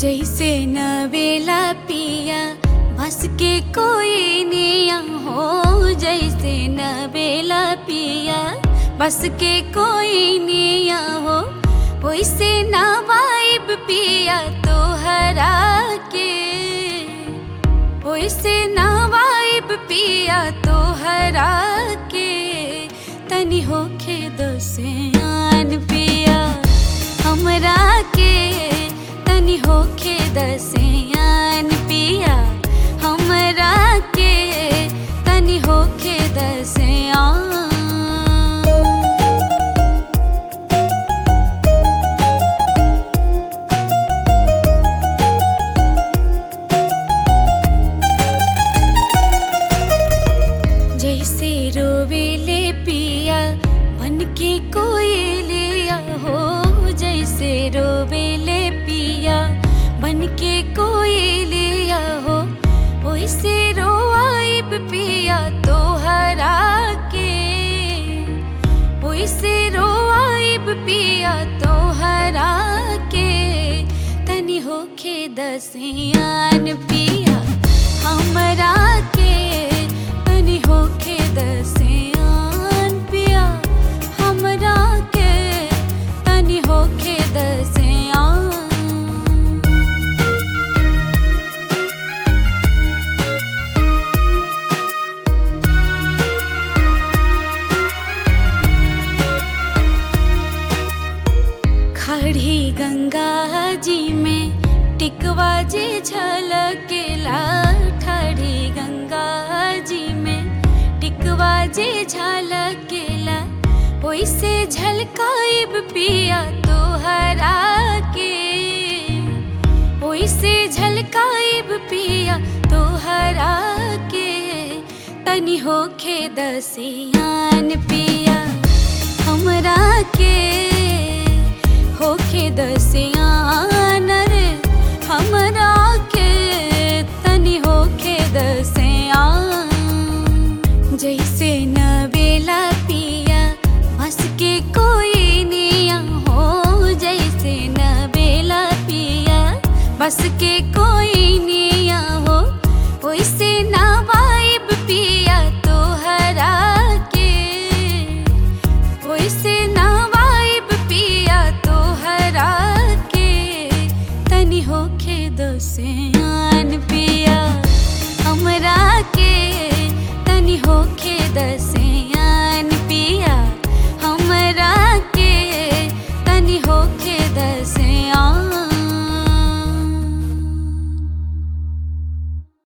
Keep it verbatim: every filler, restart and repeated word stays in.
जैसे नवेला पिया बस के कोई निया हो। जैसे नवेला पिया बस के कोई निया हो। वैसे नवाइब पिया तोहरा के। वैसे नवाइब पिया तोहरा के। तनी होखे दसियान पिया हमरा के। तनी होखे दसियान पिया हमरा के। तनी होखे दसियान। जैसे रोवेले पिया बन के कोयलिया हो। जैसे रोवेले पिया बन के कोयलिया हो। वैसे रोआइब पिया तोहरा के। वैसे रोआइब पिया तोहरा के। तनी होखे दसियान पिया हमरा के। तनी होखे दसियान पिया हमरा के। तनी होखे दसियान। खड़ी गंगा जी में टिकवा जे झलकेला। खड़ी गंगा जी में टिकवा जे झलकेला। वैसे झलकाइब पिया तोहरा के। वैसे झलकाइब पिया तोहरा के। तनी होखे दसियान पिया हमरा के। होखे दसियान रे हमरा के। तनी होखे दसियान। जैसे नवेला पिया बस के कोई निया हो। जैसे नवेला पिया बस के कोई निया हो। वैसे नवाइब पिया तोहरा के। वैसे नवाइब पिया तोहरा के। तनी होखे दसियान।